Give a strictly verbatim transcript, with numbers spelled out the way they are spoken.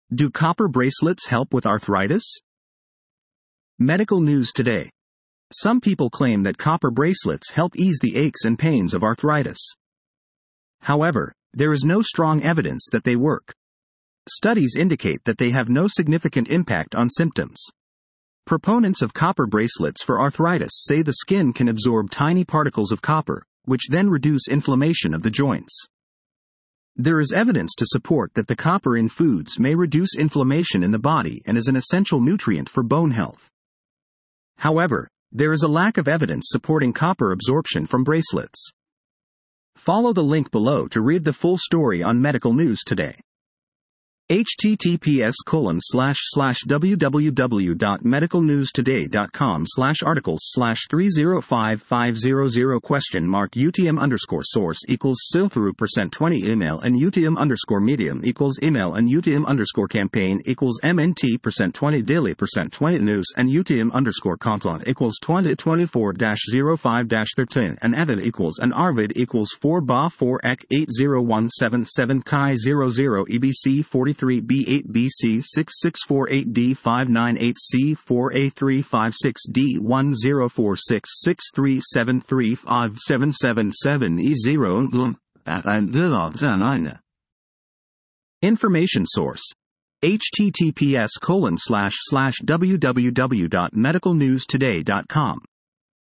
Do copper bracelets help with arthritis? Medical news today. Some people claim that copper bracelets help ease the aches and pains of arthritis. However, there is no strong evidence that they work. Studies indicate that they have no significant impact on symptoms. Proponents of copper bracelets for arthritis say the skin can absorb tiny particles of copper, which then reduce inflammation of the joints. There is evidence to support that the copper in foods may reduce inflammation in the body and is an essential nutrient for bone health. However, there is a lack of evidence supporting copper absorption from bracelets. Follow the link below to read the full story on medical news today. https colon slash slash www.medicalnewstoday.com slash articles slash three zero five five zero zero question mark UTM underscore source equals silthrough percent twenty email and UTM underscore medium equals email and UTM underscore campaign equals MNT percent twenty daily percent twenty news and UTM underscore content equals twenty twenty-four dash zero five dash thirteen and Avid equals and Arvid equals four ba four ek eight zero one seven seven chi zero zero E B C forty-three B eight B C six six four eight D five nine eight C four A three five six D one zero four six six three seven three five seven seven seven E zero. Information source. https colon slash slash www.medicalnewstoday.com